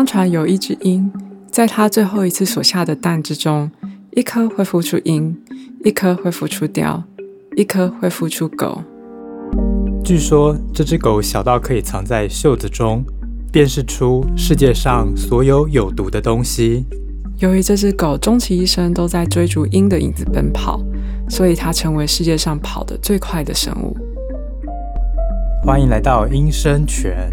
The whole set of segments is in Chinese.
相传有一只鹰，在它最后一次所下的蛋之中，一颗会孵出鹰，一颗会孵出雕，一颗会孵出狗。 据说这只狗小到可以藏在袖子中，辨识出世界上所有有毒的东西。 由于这只狗终其一生都在追逐鹰的影子奔跑，所以它成为世界上跑得最快的生物。 欢迎来到鹰声泉，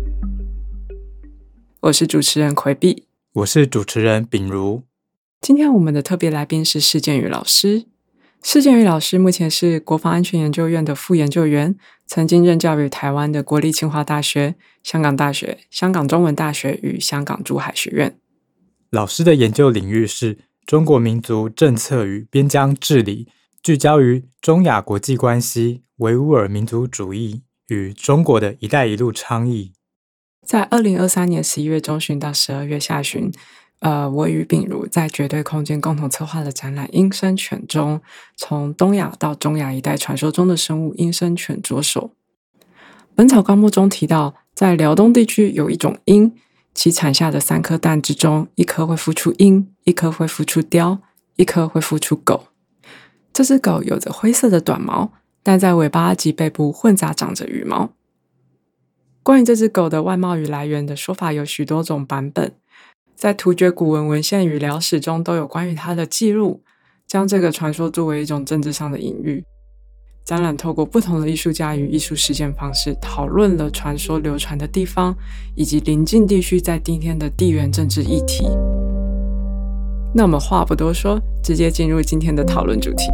我是主持人奎碧， 我是主持人秉如。 今天我们的特别来宾是施建宇老师。施建宇老师目前是国防安全研究院的副研究员，曾经任教于台湾的国立清华大学、香港大学、香港中文大学与香港珠海学院。 老师的研究领域是中国民族政策与边疆治理，聚焦于中亚国际关系、维吾尔民族主义与中国的一带一路倡议。 在2023年11月中旬到12月下旬，我与秉如在绝对空间共同策划的展览《鹰声犬》中，从东亚到中亚一带传说中的生物鹰声犬着手。本草纲目中提到，在辽东地区有一种鹰，其产下的3颗蛋之中，一颗会孵出鹰，一颗会孵出雕，一颗会孵出狗。这只狗有着灰色的短毛，但在尾巴及背部混杂长着羽毛。关于这只狗的外貌与来源的说法有许多种版本，在突厥古文文献与辽史中都有关于它的记录，将这个传说作为一种政治上的隐喻。展览透过不同的艺术家与艺术实践方式，讨论了传说流传的地方以及邻近地区在今天的地缘政治议题。那我们话不多说，直接进入今天的讨论主题。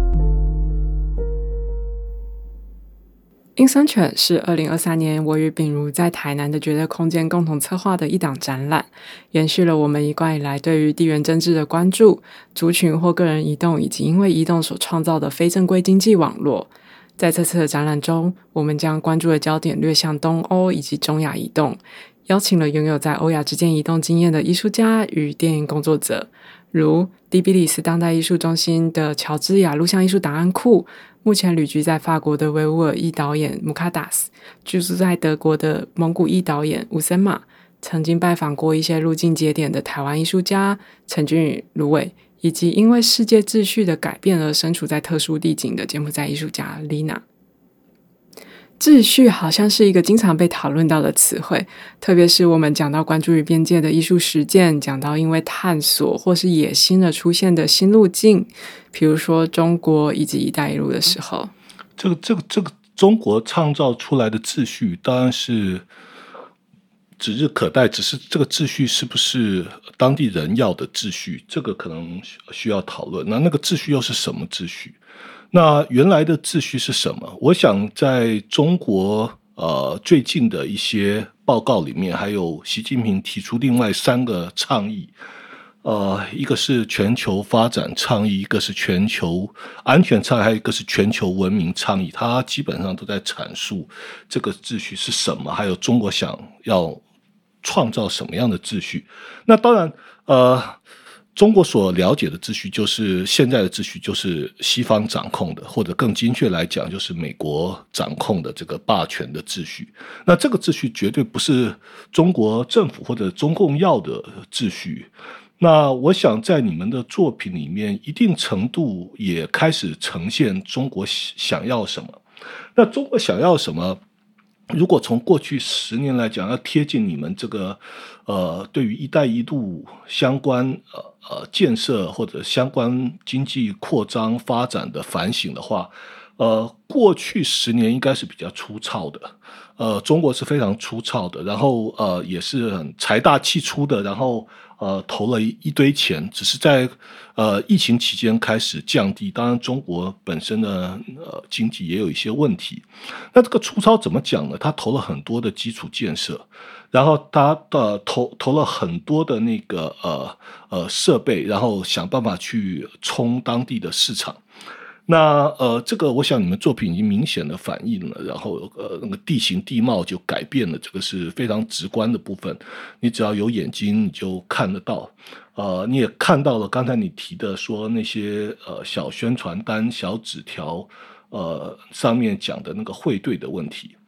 鹰声犬是2023年我与秉如在台南的绝对空间共同策划的一档展览，延续了我们一贯以来对于地缘政治的关注、族群或个人移动以及因为移动所创造的非正规经济网络。在这次的展览中，我们将关注的焦点略向东欧以及中亚移动，邀请了拥有在欧亚之间移动经验的艺术家与电影工作者，如迪比里斯当代艺术中心的乔治亚录像艺术档案库，目前旅居在法国的维吾尔裔导演穆卡达斯，居住在德国的蒙古裔导演吴森马，曾经拜访过一些入境节点的台湾艺术家陈君宇、芦苇，以及因为世界秩序的改变而身处在特殊地景的柬埔寨艺术家丽娜。秩序好像是一个经常被讨论到的词汇，特别是我们讲到关注于边界的艺术实践，讲到因为探索或是野心而出现的新路径，比如说中国以及一带一路的时候， 这个中国创造出来的秩序当然是指日可待，只是这个秩序是不是当地人要的秩序，这个可能需要讨论。那个秩序又是什么秩序？那原来的秩序是什么？我想在中国最近的一些报告里面，还有习近平提出另外3个倡议，一个是全球发展倡议，一个是全球安全倡议，还有一个是全球文明倡议。它基本上都在阐述这个秩序是什么，还有中国想要创造什么样的秩序。那当然中国所了解的秩序就是现在的秩序，就是西方掌控的，或者更精确来讲就是美国掌控的这个霸权的秩序。那这个秩序绝对不是中国政府或者中共要的秩序。那我想在你们的作品里面一定程度也开始呈现中国想要什么。那中国想要什么，如果从过去10年来讲，要贴近你们这个对于一带一路相关建设或者相关经济扩张发展的反省的话，过去10年应该是比较粗糙的，中国是非常粗糙的，然后也是很财大气粗的，然后投了一堆钱，只是在疫情期间开始降低。当然中国本身的经济也有一些问题。那这个粗糙怎么讲呢？他投了很多的基础建设，然后他投了很多的那个设备，然后想办法去冲当地的市场。那这个我想你们作品已经明显的反映了，然后那个地形地貌就改变了，这个是非常直观的部分，你只要有眼睛你就看得到。你也看到了刚才你提的说那些小宣传单、小纸条上面讲的那个汇兑的问题。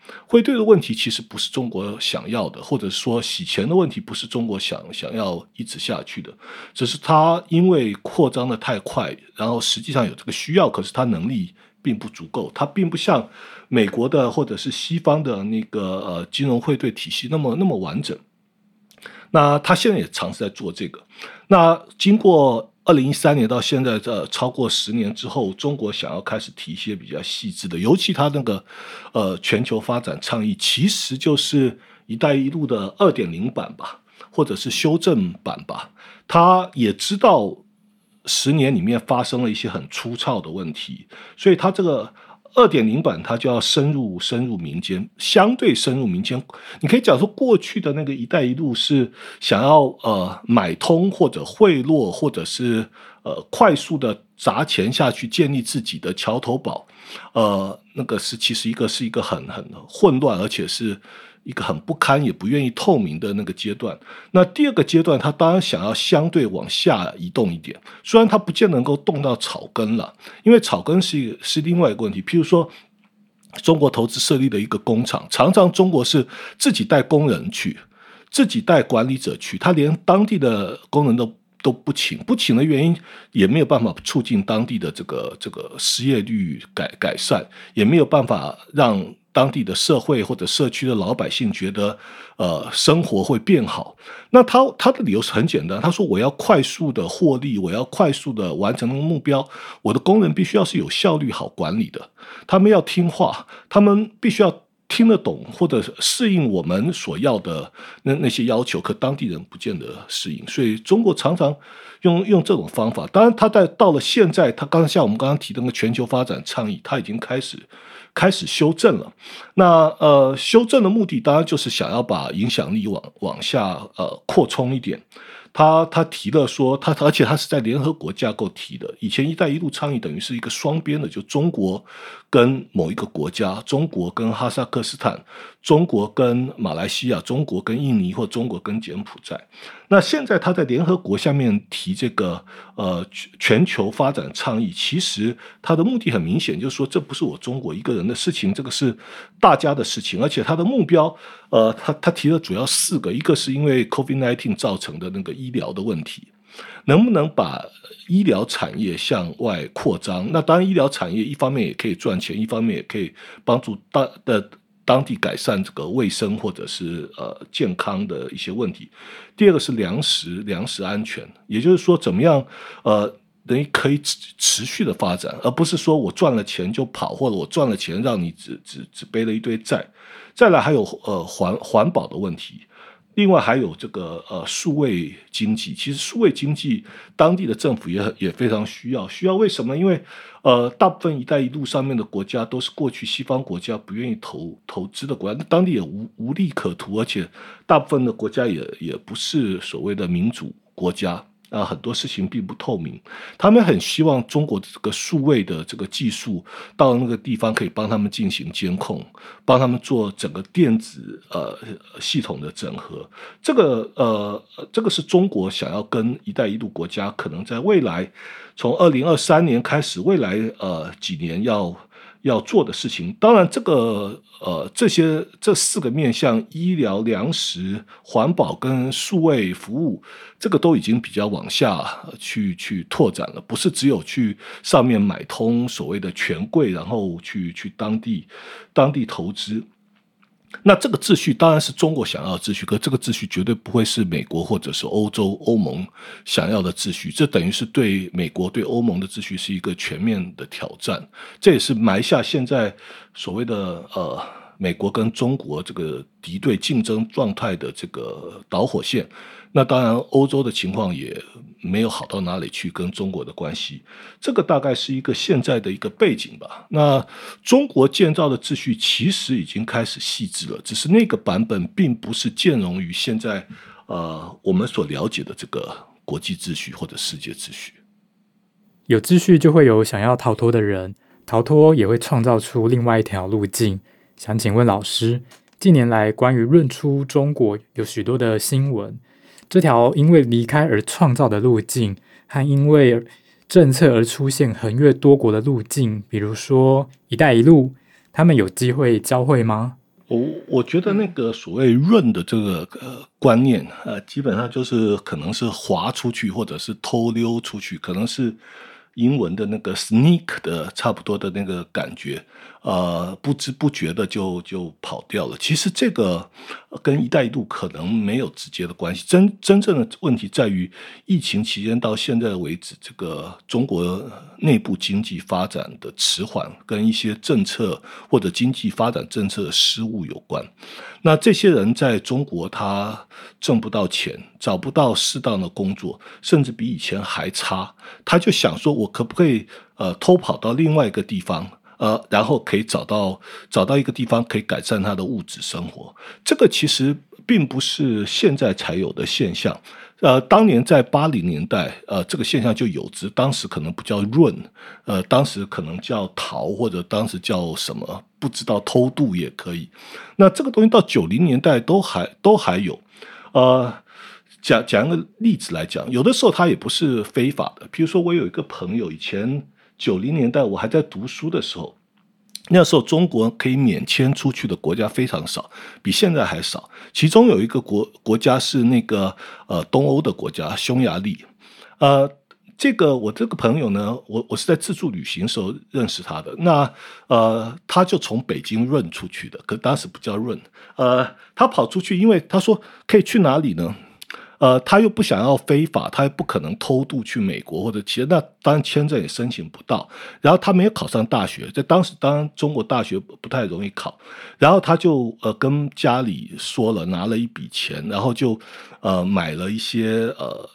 汇兑的问题其实不是中国想要的，或者说洗钱的问题不是中国想要一直下去的，只是它因为扩张的太快，然后实际上有这个需要，可是它能力并不足够，它并不像美国的或者是西方的那个金融汇兑体系那么完整。那他现在也尝试在做这个。那经过2013年到现在超过10年之后，中国想要开始提一些比较细致的，尤其他那个全球发展倡议，其实就是一带一路的2.0版吧，或者是修正版吧。他也知道10年里面发生了一些很粗糙的问题，所以他这个2.0版它就要深入民间，相对深入民间。你可以讲说，过去的那个“一带一路”是想要买通或者贿赂，或者是快速的砸钱下去建立自己的桥头堡。那个是其实是一个很混乱，而且是一个很不堪也不愿意透明的那个阶段。那第二个阶段，他当然想要相对往下移动一点，虽然他不见能够动到草根了，因为草根是另外一个问题。譬如说，中国投资设立的一个工厂，常常中国是自己带工人去，自己带管理者去，他连当地的工人都不请的原因，也没有办法促进当地的这个失业率改善，也没有办法让当地的社会或者社区的老百姓觉得生活会变好。那他的理由是很简单，他说我要快速的获利，我要快速的完成目标，我的工人必须要是有效率好管理的，他们要听话，他们必须要听得懂或者适应我们所要的那些要求，可当地人不见得适应，所以中国常常用这种方法。当然他到了现在，他像我们刚刚提的那个全球发展倡议，他已经开始修正了。那修正的目的当然就是想要把影响力往下扩充一点。他提了说，而且他是在联合国架构提的。以前“一带一路”倡议等于是一个双边的，就中国跟某一个国家，中国跟哈萨克斯坦，中国跟马来西亚，中国跟印尼，或中国跟柬埔寨。那现在他在联合国下面提这个全球发展倡议，其实他的目的很明显，就是说这不是我中国一个人的事情，这个是大家的事情。而且他的目标他提了主要4个，一个是因为 COVID-19 造成的那个医疗的问题，能不能把医疗产业向外扩张。那当然医疗产业一方面也可以赚钱，一方面也可以帮助当地改善这个卫生或者是健康的一些问题。第二个是粮食安全，也就是说怎么样等于可以持续的发展，而不是说我赚了钱就跑，或者我赚了钱让你只背了一堆债。再来还有环保的问题。另外还有这个数位经济，其实数位经济当地的政府也非常需要。为什么？因为大部分“一带一路”上面的国家都是过去西方国家不愿意投资的国家，当地也无利可图，而且大部分的国家也不是所谓的民主国家。很多事情并不透明，他们很希望中国的这个数位的这个技术到那个地方可以帮他们进行监控，帮他们做整个电子系统的整合。这个是中国想要跟“一带一路”国家可能在未来从2023年开始，未来几年要做的事情。当然这4个面向，医疗、粮食、环保跟数位服务，这个都已经比较往下去拓展了，不是只有去上面买通所谓的权贵，然后去当地投资。那这个秩序当然是中国想要的秩序，可这个秩序绝对不会是美国或者是欧盟想要的秩序，这等于是对美国对欧盟的秩序是一个全面的挑战。这也是埋下现在所谓的美国跟中国这个敌对竞争状态的这个导火线。那当然欧洲的情况也没有好到哪里去，跟中国的关系，这个大概是一个现在的一个背景吧。那中国建造的秩序其实已经开始细致了，只是那个版本并不是兼容于现在我们所了解的这个国际秩序或者世界秩序。 有秩序就会有想要逃脱的人，逃脱也会创造出另外一条路径。想请问老师，近年来关于润出中国有许多的新闻，这条因为离开而创造的路径，和因为政策而出现横越多国的路径，比如说“一带一路”，他们有机会交汇吗？ 我觉得那个所谓润的这个观念基本上就是可能是滑出去或者是偷溜出去，可能是英文的那个 sneak 的差不多的那个感觉，不知不觉的就跑掉了。其实这个跟“一带一路”可能没有直接的关系，真正的问题在于疫情期间到现在为止，这个中国内部经济发展的迟缓，跟一些政策或者经济发展政策的失误有关。那这些人在中国他挣不到钱，找不到适当的工作，甚至比以前还差，他就想说我可不可以偷跑到另外一个地方，然后可以找到一个地方可以改善他的物质生活。这个其实并不是现在才有的现象，当年在80年代，这个现象就有之，当时可能不叫润，当时可能叫逃，或者当时叫什么，不知道，偷渡也可以。那这个东西到90年代都还有，讲一个例子来讲，有的时候它也不是非法的。比如说，我有一个朋友，以前90年代我还在读书的时候，那时候中国可以免签出去的国家非常少，比现在还少。其中有一个国家是那个东欧的国家匈牙利。我这个朋友呢，我是在自助旅行的时候认识他的。那他就从北京润出去的，可当时不叫润。他跑出去，因为他说可以去哪里呢？他又不想要非法，他又不可能偷渡去美国或者其他，那当然签证也申请不到。然后他没有考上大学，在当时当然中国大学不太容易考。然后他就跟家里说了，拿了一笔钱，然后就买了一些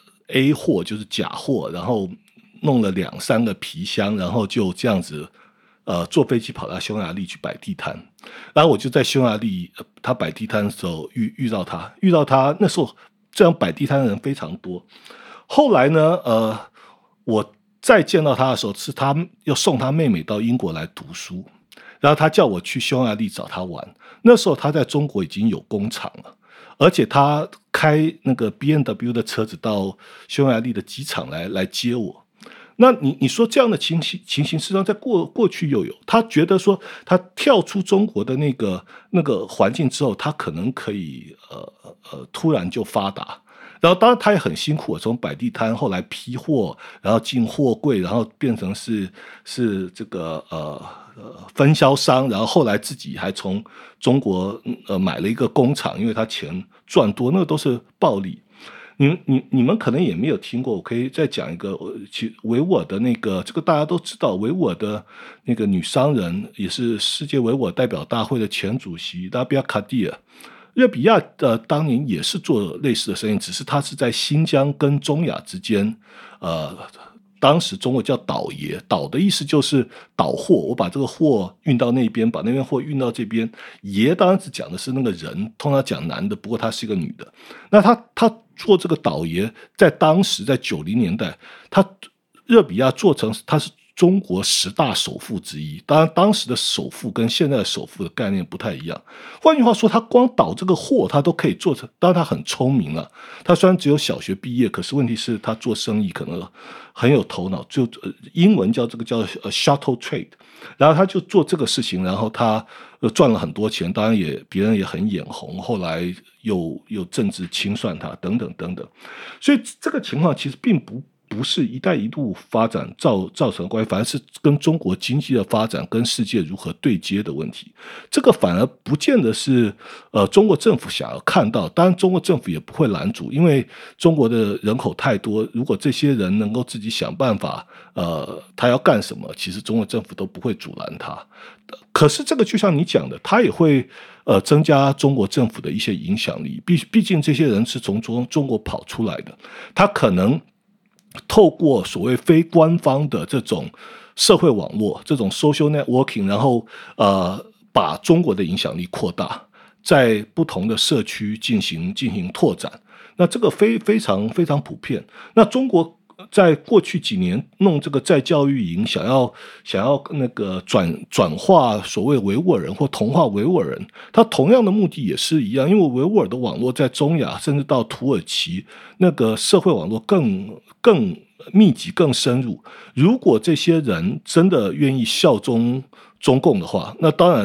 A 货，就是假货，然后弄了2-3个皮箱，然后就这样子坐飞机跑到匈牙利去摆地摊。然后我就在匈牙利他摆地摊的时候遇到他，那时候这样摆地摊的人非常多。后来呢我再见到他的时候，是他要送他妹妹到英国来读书，然后他叫我去匈牙利找他玩。那时候他在中国已经有工厂了，而且他开那个 BMW 的车子到匈牙利的机场来接我。那你说这样的情形实际上在过去又有，他觉得说他跳出中国的那个环境之后，他可能可以突然就发达。然后当然他也很辛苦，从摆地摊后来批货，然后进货柜，然后变成是这个分销商，然后后来自己还从中国买了一个工厂，因为他钱赚多，那个都是暴利。你们可能也没有听过，我可以再讲一个，维吾尔的那个，这个大家都知道，维吾尔的那个女商人，也是世界维吾尔代表大会的前主席拉比亚卡蒂尔。热比亚当年也是做类似的生意，只是他是在新疆跟中亚之间，当时中国叫倒爷，倒的意思就是倒货，我把这个货运到那边，把那边货运到这边。爷当然是讲的是那个人，通常讲男的，不过她是一个女的。那他做这个倒爷，在当时在90年代，热比亚做成他是中国10大首富之一。当然当时的首富跟现在的首富的概念不太一样。换句话说，他光倒这个货他都可以做成，当然他很聪明啊，他虽然只有小学毕业，可是问题是他做生意可能很有头脑，就英文叫这个叫shuttle trade。然后他就做这个事情，然后他赚了很多钱，当然别人也很眼红，后来又政治清算他等等等等。所以这个情况其实并不是一带一路发展造成的关系，反而是跟中国经济的发展跟世界如何对接的问题。这个反而不见得是中国政府想要看到，当然中国政府也不会拦阻，因为中国的人口太多，如果这些人能够自己想办法他要干什么，其实中国政府都不会阻拦他。可是这个就像你讲的，他也会增加中国政府的一些影响力，毕竟这些人是从中国跑出来的，他可能透过所谓非官方的这种社会网络，这种 social networking， 然后把中国的影响力扩大，在不同的社区进行拓展。那这个非常非常普遍。那中国在过去几年弄这个再教育营，想要那个转化所谓维吾尔人或同化维吾尔人，它同样的目的也是一样，因为维吾尔的网络在中亚甚至到土耳其，那个社会网络更密集更深入。如果这些人真的愿意效忠中共的话，那当然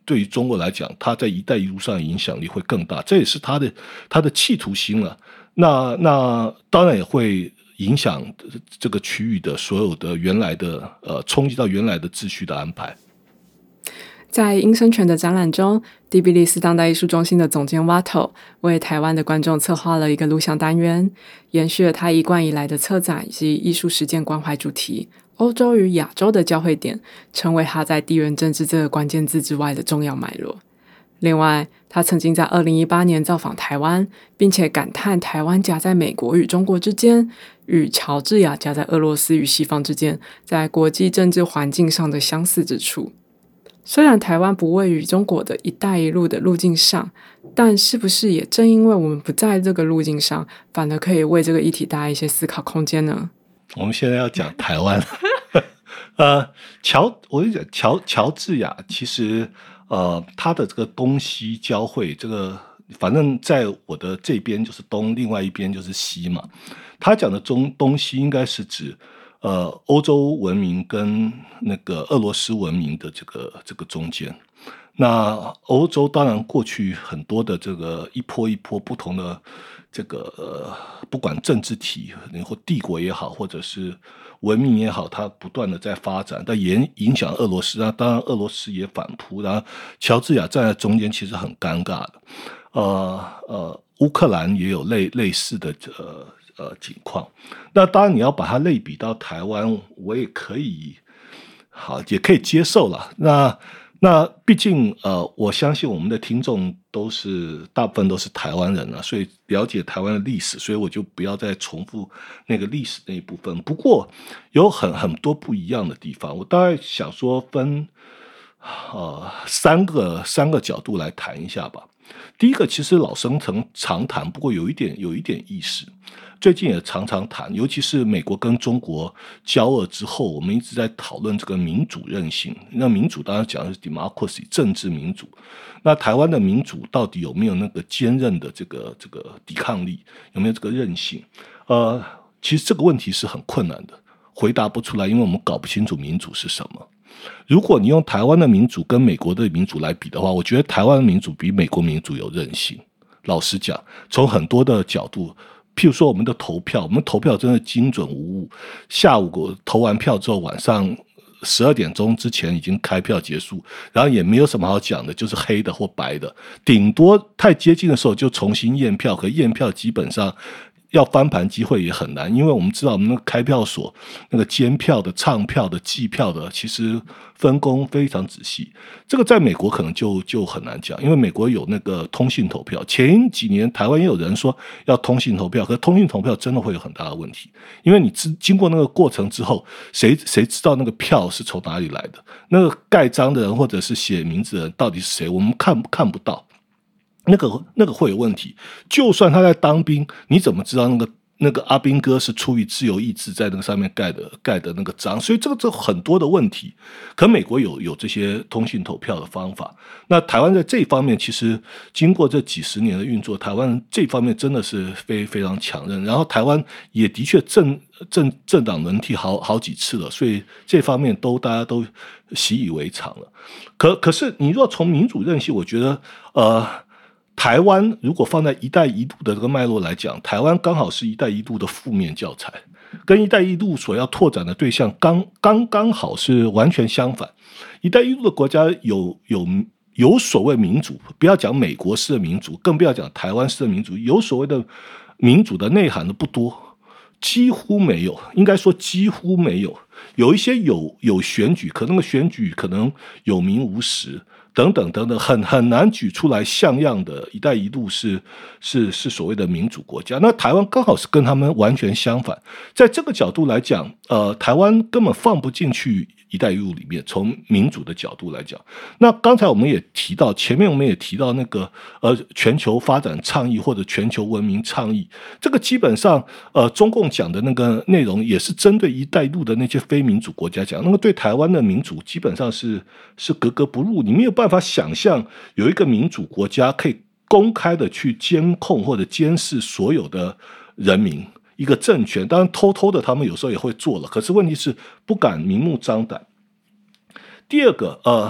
对于中国来讲，它在一带一路上的影响力会更大，这也是它的企图心了。那当然也会影响这个区域的所有的原来的冲击到原来的秩序的安排。 在英生全的展览中，第比利斯当代艺术中心的总监 Watto 为台湾的观众策划了一个录像单元，延续了他一贯以来的策展以及艺术实践关怀主题。欧洲与亚洲的交汇点，成为他在地缘政治这个关键字之外的重要脉络。另外，他曾经在2018年造访台湾，并且感叹台湾夹在美国与中国之间，与乔治亚夹在俄罗斯与西方之间，在国际政治环境上的相似之处。虽然台湾不位于中国的一带一路的路径上，但是不是也正因为我们不在这个路径上，反而可以为这个议题带来一些思考空间呢？ 我们现在要讲台湾我跟你讲，乔治亚其实它的这个东西交汇，这个反正在我的这边就是东，另外一边就是西嘛。他讲的东西应该是指欧洲文明跟那个俄罗斯文明的这个中间。那欧洲当然过去很多的这个一波一波不同的这个不管政治体或帝国也好，或者是文明也好，它不断的在发展，但也影响俄罗斯啊。当然俄罗斯也反扑，然后乔治亚站在中间其实很尴尬的。乌克兰也有类似的情况。那当然你要把它类比到台湾，我也可以也可以接受了。那毕竟我相信我们的听众大部分都是台湾人啊，所以了解台湾的历史，所以我就不要再重复那个历史那一部分。不过有很多不一样的地方，我大概想说分三个角度来谈一下吧。第一个其实老生常谈，不过有一点意识，最近也常常谈，尤其是美国跟中国交恶之后，我们一直在讨论这个民主韧性。那民主当然讲的是 democracy 政治民主，那台湾的民主到底有没有那个坚韧的这个抵抗力，有没有这个韧性？其实这个问题是很困难的，回答不出来，因为我们搞不清楚民主是什么。如果你用台湾的民主跟美国的民主来比的话，我觉得台湾的民主比美国民主有韧性。老实讲，从很多的角度，譬如说我们的投票，我们投票真的精准无误，下午投完票之后，晚上12点钟之前已经开票结束，然后也没有什么好讲的，就是黑的或白的，顶多太接近的时候就重新验票，可验票基本上要翻盘机会也很难，因为我们知道我们那个开票所那个监票的、唱票的、计票的，其实分工非常仔细。这个在美国可能就很难讲，因为美国有那个通信投票。前几年台湾也有人说要通信投票，可是通信投票真的会有很大的问题，因为你经过那个过程之后，谁知道那个票是从哪里来的？那个盖章的人或者是写名字的人到底是谁？我们看不到。那个会有问题，就算他在当兵，你怎么知道那个阿兵哥是出于自由意志在那个上面盖的那个章？所以这很多的问题。可美国有这些通信投票的方法，那台湾在这方面其实经过这几十年的运作，台湾这方面真的是非常强韧。然后台湾也的确政党轮替好几次了，所以这方面大家都习以为常了。可是你若从民主韧性，我觉得台湾如果放在一带一路的这个脉络来讲，台湾刚好是一带一路的负面教材，跟一带一路所要拓展的对象刚好是完全相反。一带一路的国家有所谓民主，不要讲美国式的民主，更不要讲台湾式的民主，有所谓的民主的内涵的不多，几乎没有，应该说几乎没有。有一些有选举，可那个选举可能有名无实。等等，很难举出来像样的一带一路是所谓的民主国家。那台湾刚好是跟他们完全相反。在这个角度来讲，台湾根本放不进去一带一路里面，从民主的角度来讲。那刚才我们也提到，前面我们也提到那个全球发展倡议或者全球文明倡议，这个基本上中共讲的那个内容也是针对一带一路的那些非民主国家讲，那么对台湾的民主基本上是格格不入。你没有办法想象有一个民主国家可以公开的去监控或者监视所有的人民，一个政权，当然偷偷的他们有时候也会做了，可是问题是不敢明目张胆。第二个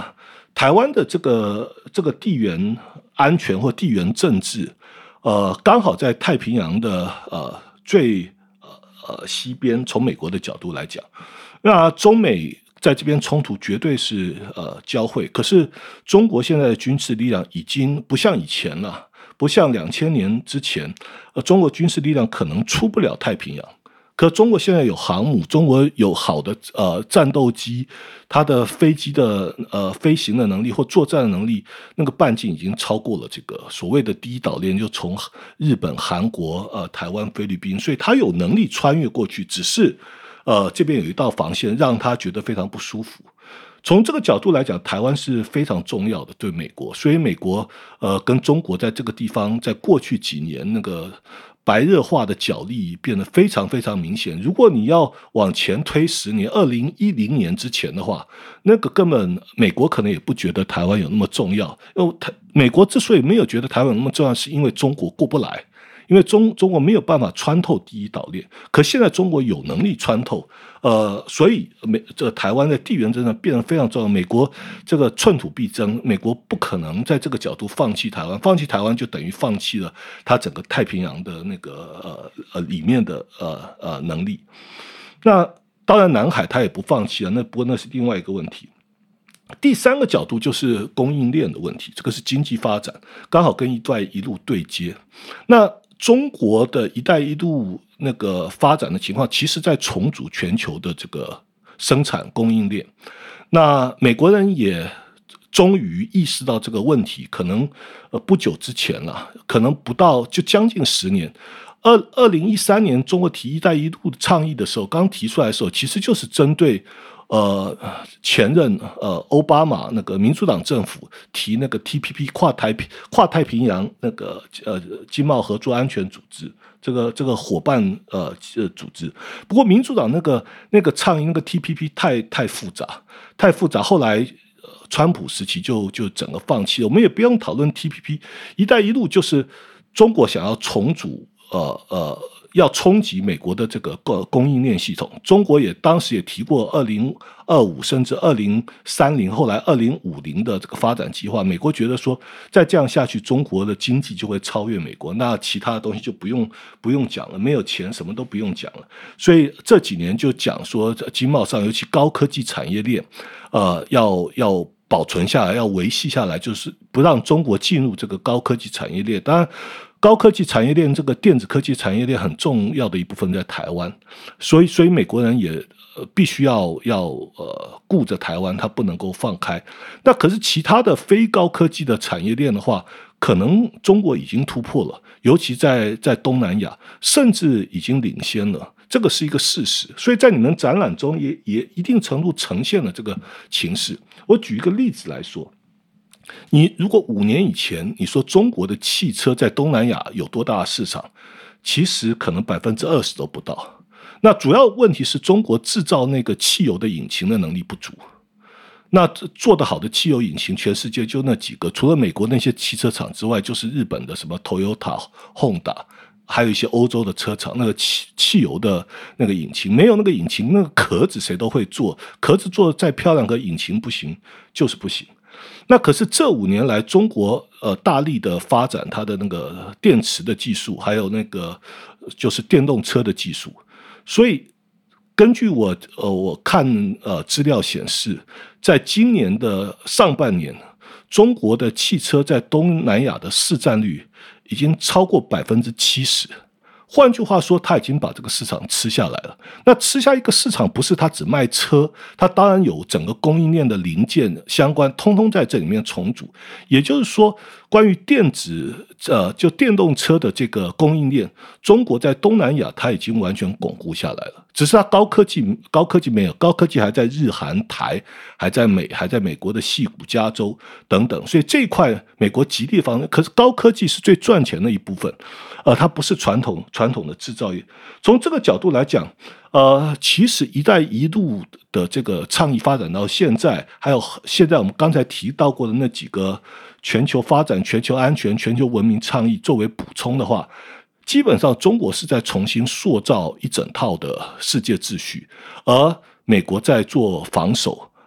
台湾的这个地缘安全或地缘政治，刚好在太平洋的最西边，从美国的角度来讲，那中美在这边冲突绝对是交汇，可是中国现在的军事力量已经不像以前了，不像2000年之前，中国军事力量可能出不了太平洋。可中国现在有航母，中国有好的战斗机，它的飞机的飞行的能力或作战的能力，那个半径已经超过了这个所谓的第一岛链，就从日本、韩国、台湾、菲律宾，所以它有能力穿越过去，只是这边有一道防线，让他觉得非常不舒服。从这个角度来讲，台湾是非常重要的对美国，所以美国跟中国在这个地方，在过去几年那个白热化的角力变得非常非常明显。如果你要往前推10年，2010年之前的话，那个根本美国可能也不觉得台湾有那么重要。因为美国之所以没有觉得台湾有那么重要，是因为中国过不来。因为中国没有办法穿透第一岛链，可现在中国有能力穿透，所以这个台湾的地缘政治变得非常重要。美国这个寸土必争，美国不可能在这个角度放弃台湾，放弃台湾就等于放弃了它整个太平洋的那个里面的能力。那当然南海它也不放弃了，不过那是另外一个问题。第三个角度就是供应链的问题，这个是经济发展，刚好跟一带一路对接。那中国的一带一路那个发展的情况，其实在重组全球的这个生产供应链。那美国人也终于意识到这个问题，可能不久之前了，可能不到就将近10年。2013年中国提一带一路倡议的时候，刚提出来的时候，其实就是针对前任奥巴马那个民主党政府提那个 TPP 跨太平洋那个经贸合作安全组织这个伙伴组织。不过民主党那个倡议那个 TPP 太复杂，后来川普时期就整个放弃了。我们也不用讨论 TPP， 一带一路就是中国想要重组要冲击美国的这个供应链系统。中国当时也提过2025甚至2030，后来2050的这个发展计划。美国觉得说，再这样下去，中国的经济就会超越美国，那其他的东西就不用讲了，没有钱什么都不用讲了。所以这几年就讲说，经贸上尤其高科技产业链，要保存下来，要维系下来，就是不让中国进入这个高科技产业链。当然高科技产业链这个电子科技产业链很重要的一部分在台湾，所以美国人也必须要顾着台湾，他不能够放开。那可是其他的非高科技的产业链的话，可能中国已经突破了，尤其在东南亚，甚至已经领先了，这个是一个事实。所以在你们展览中也一定程度呈现了这个情势。我举一个例子来说，你如果5年以前你说中国的汽车在东南亚有多大的市场，其实可能20%都不到。那主要问题是中国制造那个汽油的引擎的能力不足。那做得好的汽油引擎全世界就那几个，除了美国那些汽车厂之外，就是日本的什么 Toyota、Honda， 还有一些欧洲的车厂，那个汽油的那个引擎，没有那个引擎，那个壳子谁都会做，壳子做得再漂亮，可引擎不行，就是不行。那可是这5年来，中国大力的发展它的那个电池的技术，还有那个就是电动车的技术。所以根据我看资料显示，在今年的上半年，中国的汽车在东南亚的市占率已经超过70%。换句话说，他已经把这个市场吃下来了。那吃下一个市场，不是他只卖车，他当然有整个供应链的零件相关，通通在这里面重组。也就是说，关于电子就电动车的这个供应链，中国在东南亚它已经完全巩固下来了。只是它高科技没有，高科技还在日韩台，还在美国的矽谷、加州等等。所以这一块美国极力方面，可是高科技是最赚钱的一部分。它不是传统的制造业。从这个角度来讲，其实一带一路的这个倡议发展到现在，还有现在我们刚才提到过的那几个全球发展、全球安全、全球文明倡议作为补充的话，基本上中国是在重新塑造一整套的世界秩序，而美国在做防守。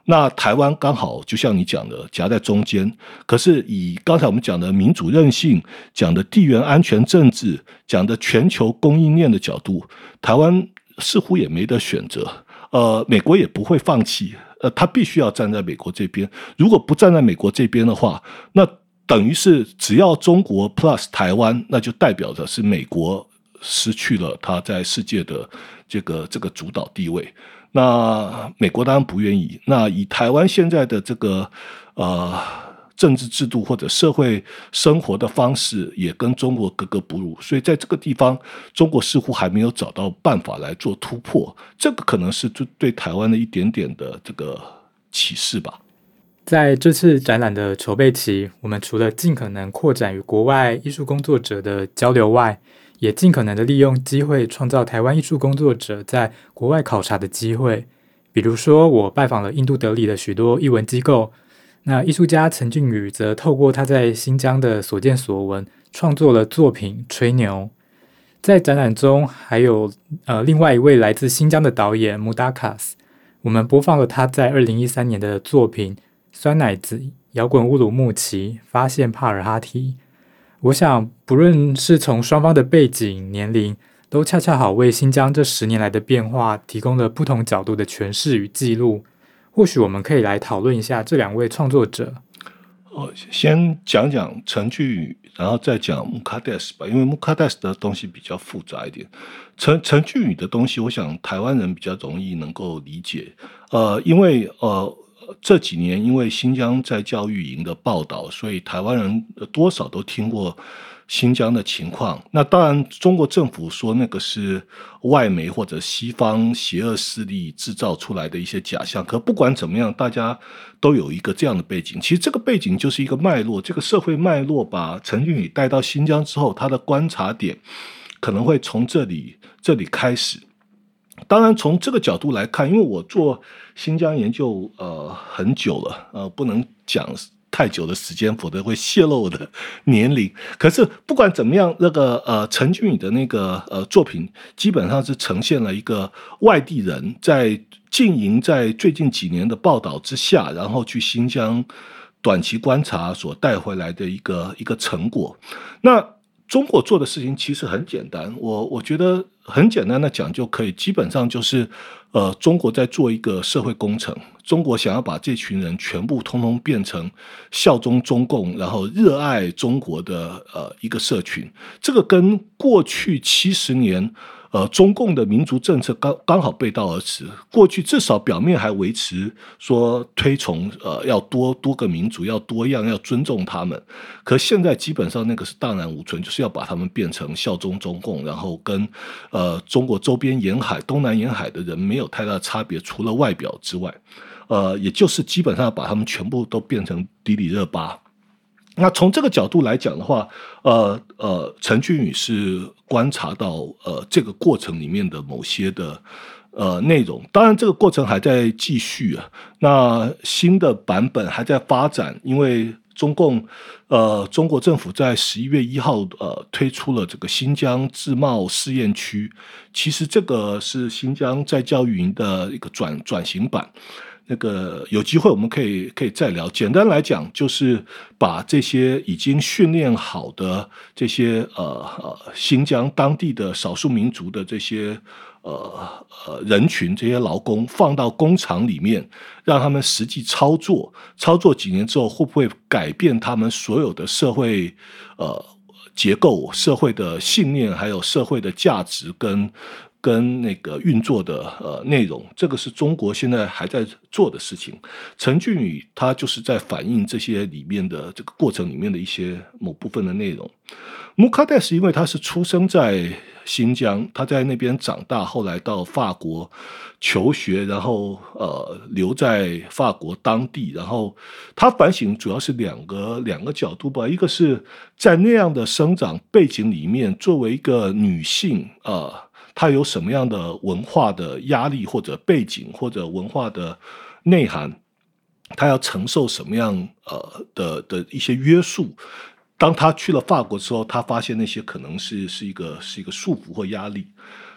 那台湾刚好就像你讲的夹在中间，可是以刚才我们讲的民主韧性、讲的地缘安全政治、讲的全球供应链的角度，台湾似乎也没得选择。美国也不会放弃，他必须要站在美国这边。如果不站在美国这边的话，那等于是只要中国 plus 台湾，那就代表着是美国失去了他在世界的这个主导地位。那美国当然不愿意。那以台湾现在的这个政治制度或者社会生活的方式也跟中国格格不入，所以在这个地方中国似乎还没有找到办法来做突破，这个可能是对台湾的一点点的这个启示吧。 在这次展览的筹备期，我们除了尽可能扩展与国外艺术工作者的交流外，也尽可能的利用机会创造台湾艺术工作者在国外考察的机会。比如说我拜访了印度德里的许多艺文机构，那艺术家陈俊宇则透过他在新疆的所见所闻，创作了作品《吹牛》。在展览中还有另外一位来自新疆的导演穆达卡斯，我们播放了他在2013年的作品《酸奶子摇滚乌鲁木齐发现帕尔哈提》。我想不论是从双方的背景、年龄，都恰恰好为新疆这10年来的变化提供了不同角度的诠释与记录。或许我们可以来讨论一下这2位创作者。 先讲讲陈俊宇，然后再讲穆卡戴斯吧，因为穆卡戴斯的东西比较复杂一点。陈俊宇的东西，我想台湾人比较容易能够理解。因为这几年因为新疆在教育营的报道，所以台湾人多少都听过新疆的情况。那当然中国政府说那个是外媒或者西方邪恶势力制造出来的一些假象，可不管怎么样，大家都有一个这样的背景。其实这个背景就是一个脉络，这个社会脉络把陈俊宇带到新疆之后，他的观察点可能会从这里开始。当然从这个角度来看，因为我做新疆研究很久了，不能讲太久的时间，否则会泄露我的年龄。可是不管怎么样，那个陈俊宇的那个作品，基本上是呈现了一个外地人在经营在最近几年的报道之下，然后去新疆短期观察所带回来的一个成果。那中国做的事情其实很简单，我觉得很简单的讲就可以，基本上就是中国在做一个社会工程，中国想要把这群人全部通通变成效忠中共，然后热爱中国的一个社群。这个跟过去70年中共的民族政策刚好背道而驰。过去至少表面还维持说推崇要多个民族，要多样，要尊重他们。可现在基本上那个是荡然无存，就是要把他们变成效忠中共，然后跟中国周边沿海、东南沿海的人没有太大差别，除了外表之外，也就是基本上把他们全部都变成迪里热巴。那从这个角度来讲的话，陈俊宇是观察到这个过程里面的某些的内容。当然这个过程还在继续啊，那新的版本还在发展，因为中国政府在11月1号推出了这个新疆自贸试验区，其实这个是新疆在教育营的一个转型版。那个有机会我们可以再聊。简单来讲，就是把这些已经训练好的这些新疆当地的少数民族的这些人群，这些劳工放到工厂里面，让他们实际操作几年之后，会不会改变他们所有的社会结构、社会的信念，还有社会的价值跟那个运作的内容，这个是中国现在还在做的事情。陈俊宇他就是在反映这些里面的这个过程里面的一些某部分的内容。穆卡戴斯因为他是出生在新疆，他在那边长大，后来到法国求学，然后留在法国当地，然后他反省主要是两个角度吧。一个是在那样的生长背景里面，作为一个女性他有什么样的文化的压力或者背景或者文化的内涵，他要承受什么样的一些约束。当他去了法国之后，他发现那些可能是一个束缚或压力。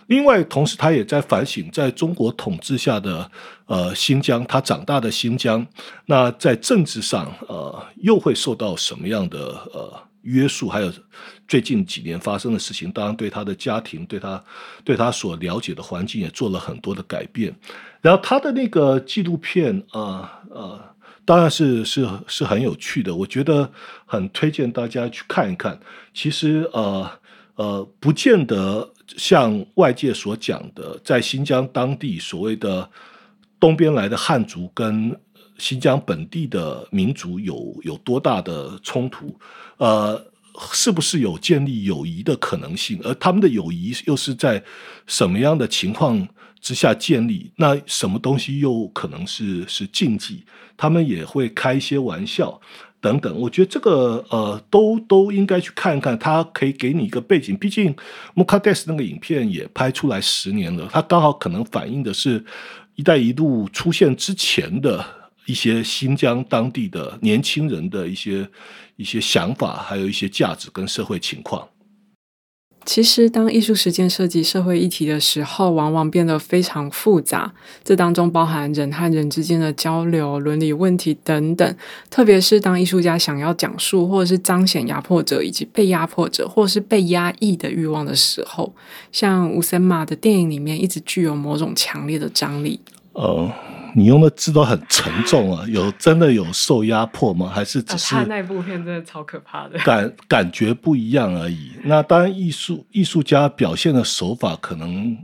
另外，同时他也在反省，在中国统治下的新疆，他长大的新疆，那在政治上又会受到什么样的约束？还有最近几年发生的事情，当然对他的家庭，对他所了解的环境也做了很多的改变。然后他的那个纪录片当然是很有趣的，我觉得很推荐大家去看一看。其实不见得像外界所讲的，在新疆当地所谓的东边来的汉族跟新疆本地的民族有多大的冲突，是不是有建立友谊的可能性？而他们的友谊又是在什么样的情况之下建立？那什么东西又可能是禁忌？他们也会开一些玩笑等等。我觉得这个都应该去看看，它可以给你一个背景。毕竟 Muqaddas 那个影片也拍出来10年了，它刚好可能反映的是一带一路出现之前的一些新疆当地的年轻人的一些想法，还有一些价值跟社会情况。 其实当艺术实践涉及社会议题的时候，往往变得非常复杂，这当中包含人和人之间的交流、伦理问题等等。特别是当艺术家想要讲述或者是彰显压迫者以及被压迫者或是被压抑的欲望的时候，像吴森玛的电影里面一直具有某种强烈的张力。 你用的字都很沉重啊，真的有受压迫吗？还是只是他那部片真的超可怕的， 感觉不一样而已。那当然艺术家表现的手法可能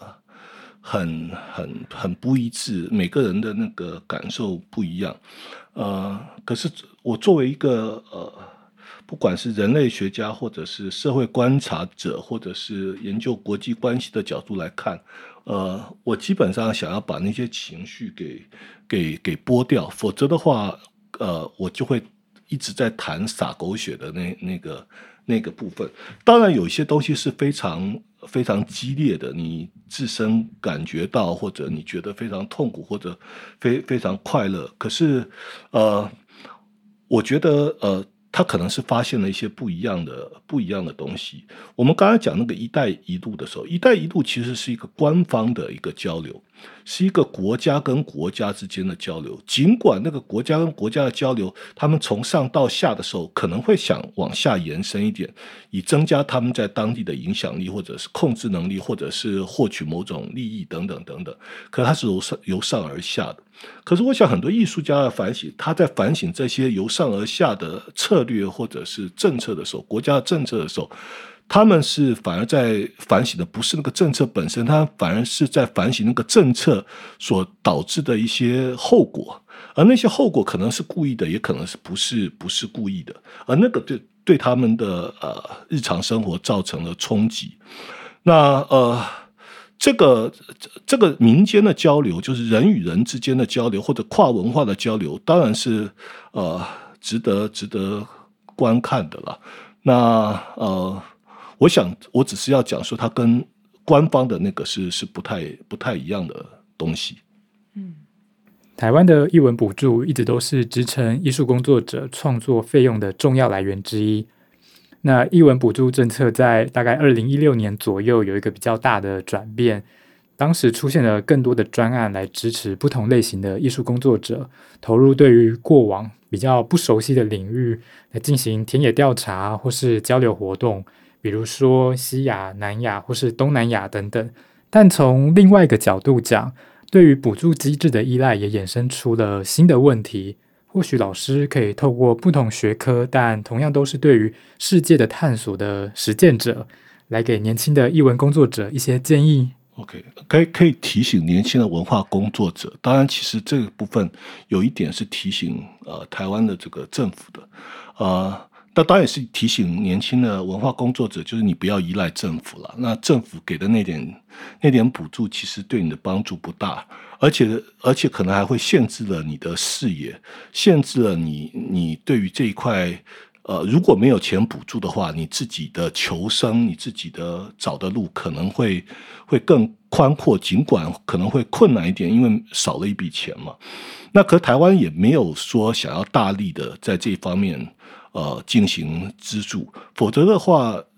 很不一致，每个人的那个感受不一样。可是我作为一个不管是人类学家，或者是社会观察者，或者是研究国际关系的角度来看，我基本上想要把那些情绪给剥掉，否则的话，我就会一直在谈洒狗血的那个部分。当然，有一些东西是非常非常激烈的，你自身感觉到，或者你觉得非常痛苦，或者非常快乐。可是，我觉得他可能是发现了一些不一样的东西。我们刚才讲那个一带一路的时候，一带一路其实是一个官方的一个交流，是一个国家跟国家之间的交流。尽管那个国家跟国家的交流，他们从上到下的时候可能会想往下延伸一点，以增加他们在当地的影响力，或者是控制能力，或者是获取某种利益等等等等。可它是由上而下的。可是我想很多艺术家的反省，他在反省这些由上而下的策略或者是政策的时候，国家的政策的时候，他们是反而在反省的不是那个政策本身，他反而是在反省那个政策所导致的一些后果，而那些后果可能是故意的，也可能是不是故意的，而那个对他们的日常生活造成了冲击。那这个民间的交流，就是人与人之间的交流，或者跨文化的交流，当然是值得观看的了。那我想我只是要讲说，它跟官方的那个是不太一样的东西。 台湾的艺文补助一直都是支撑艺术工作者创作费用的重要来源之一。那艺文补助政策在大概2016年左右有一个比较大的转变，当时出现了更多的专案来支持不同类型的艺术工作者投入对于过往比较不熟悉的领域来进行田野调查或是交流活动，比如说西亚、南亚或是东南亚等等。但从另外一个角度讲，对于补助机制的依赖也衍生出了新的问题。或许老师可以透过不同学科，但同样都是对于世界的探索的实践者，来给年轻的艺文工作者一些建议。 OK， 可以提醒年轻的文化工作者。当然，其实这个部分有一点是提醒台湾的这个政府的，那当然也是提醒年轻的文化工作者，就是你不要依赖政府了。那政府给的那点补助，其实对你的帮助不大，而且可能还会限制了你的视野，限制了你对于这一块。如果没有钱补助的话，你自己的求生，你自己的找的路可能会更宽阔，尽管可能会困难一点，因为少了一笔钱嘛。那可台湾也没有说想要大力的在这一方面进行资助，否则的话，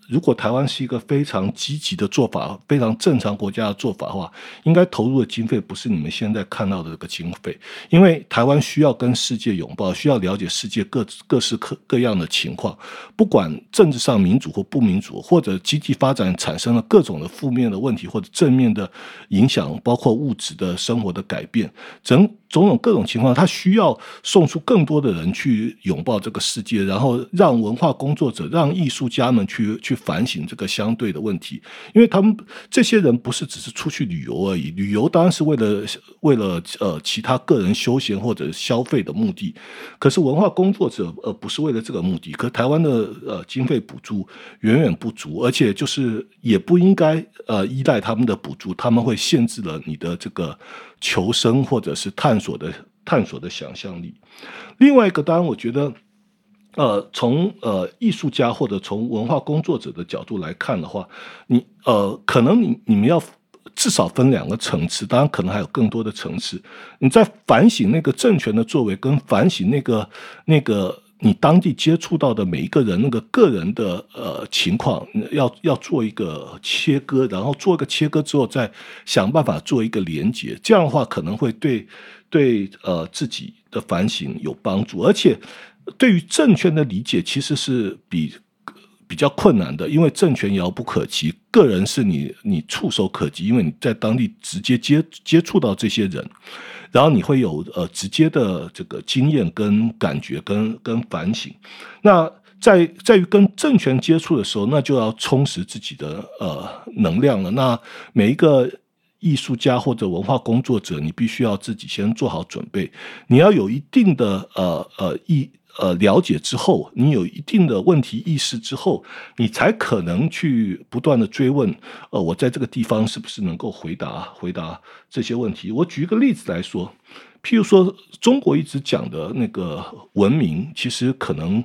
如果台湾是一个非常积极的做法，非常正常国家的做法的话，应该投入的经费不是你们现在看到的这个经费，因为台湾需要跟世界拥抱，需要了解世界各式各样的情况，不管政治上民主或不民主，或者经济发展产生了各种的负面的问题或者正面的影响，包括物质的生活的改变，种种各种情况，它需要送出更多的人去拥抱这个世界，然后让文化工作者、让艺术家们去反省这个相对的问题，因为他们这些人不是只是出去旅游而已，旅游当然是为了其他个人休闲或者消费的目的，可是文化工作者不是为了这个目的，可台湾的经费补助远远不足，而且就是也不应该依赖他们的补助，他们会限制了你的这个求生或者是探索的想象力。另外一个，当然我觉得从艺术家或者从文化工作者的角度来看的话，可能你们要至少分两个层次，当然可能还有更多的层次。你在反省那个政权的作为，跟反省那个你当地接触到的每一个人那个个人的情况，要做一个切割，然后做一个切割之后，再想办法做一个连结。这样的话，可能会对自己的反省有帮助，而且对于政权的理解其实是比较困难的，因为政权遥不可及，个人是你触手可及，因为你在当地直接接触到这些人，然后你会有直接的这个经验跟感觉跟反省。那在于跟政权接触的时候，那就要充实自己的能量了。那每一个艺术家或者文化工作者，你必须要自己先做好准备，你要有一定的了解之后，你有一定的问题意识之后，你才可能去不断的追问，我在这个地方是不是能够回答这些问题。我举一个例子来说，譬如说中国一直讲的那个文明，其实可能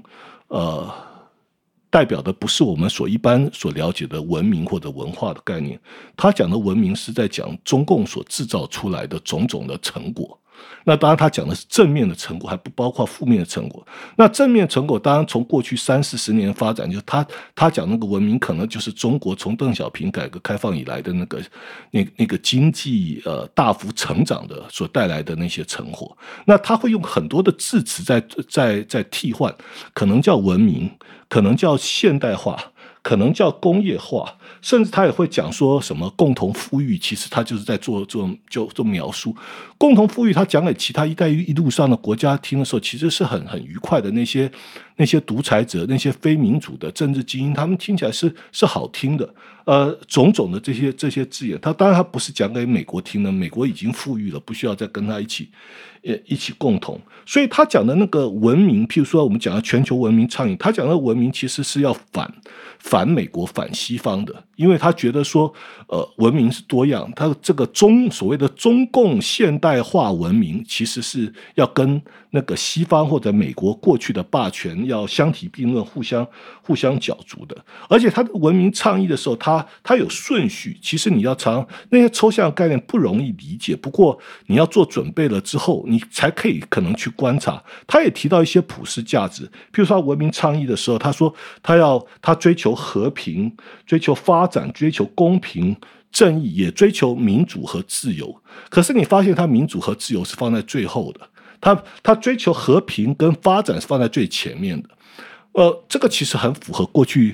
代表的不是我们一般所了解的文明或者文化的概念，他讲的文明是在讲中共所制造出来的种种的成果。那当然他讲的是正面的成果，还不包括负面的成果。那正面成果当然从过去30-40年发展，就是他讲那个文明可能就是中国从邓小平改革开放以来的那个经济大幅成长的所带来的那些成果。那他会用很多的字词在替换，可能叫文明，可能叫现代化，可能叫工业化，甚至他也会讲说什么共同富裕，其实他就是在做描述。共同富裕他讲给其他一带一路上的国家听的时候，其实是很愉快的。那些独裁者，那些非民主的政治精英，他们听起来是好听的。种种的这些字眼，当然他不是讲给美国听的，美国已经富裕了，不需要再跟他一起共同。所以他讲的那个文明，譬如说我们讲的全球文明倡议，他讲的文明其实是要反美国反西方的，因为他觉得说文明是多样，他这个所谓的中共现代化文明其实是要跟那个西方或者美国过去的霸权要相提并论，互相角逐的。而且他的文明倡议的时候，他有顺序，其实你要那些抽象概念不容易理解，不过你要做准备了之后，你才可能去观察。他也提到一些普世价值，譬如说他文明倡议的时候，他说他追求和平，追求发展，追求公平正义，也追求民主和自由。可是你发现他民主和自由是放在最后的，他追求和平跟发展是放在最前面的。这个其实很符合过去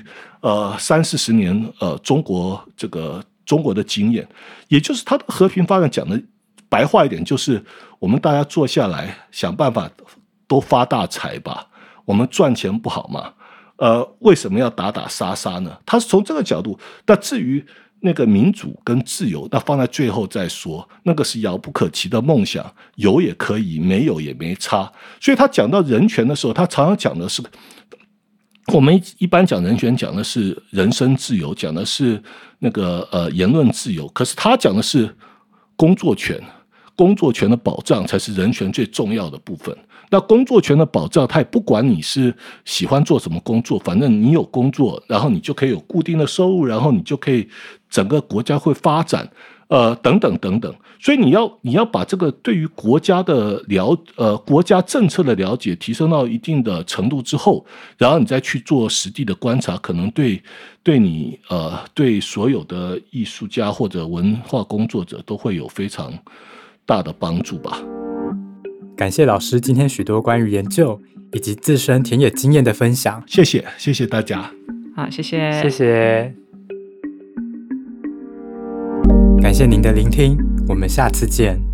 30-40年中国的经验，也就是他的和平发展讲的白话一点，就是我们大家坐下来想办法都发大财吧，我们赚钱不好吗？为什么要打打杀杀呢？他是从这个角度。那至于那个民主跟自由，那放在最后再说，那个是遥不可及的梦想，有也可以，没有也没差。所以他讲到人权的时候，他常常讲的是，我们一般讲人权讲的是人身自由，讲的是那个言论自由，可是他讲的是工作权的保障才是人权最重要的部分。那工作权的保障，他也不管你是喜欢做什么工作，反正你有工作，然后你就可以有固定的收入，然后你就可以整个国家会发展。 等等等等。所以你要把这个对于国家的国家政策的了解提升到一定的程度之后，然后你再去做实地的观察，可能对你对所有的艺术家或者文化工作者都会有非常大的帮助吧。 感谢老师今天许多关于研究以及自身田野经验的分享， 谢谢大家。 好，谢谢， 谢谢，感谢您的聆听，我们下次见。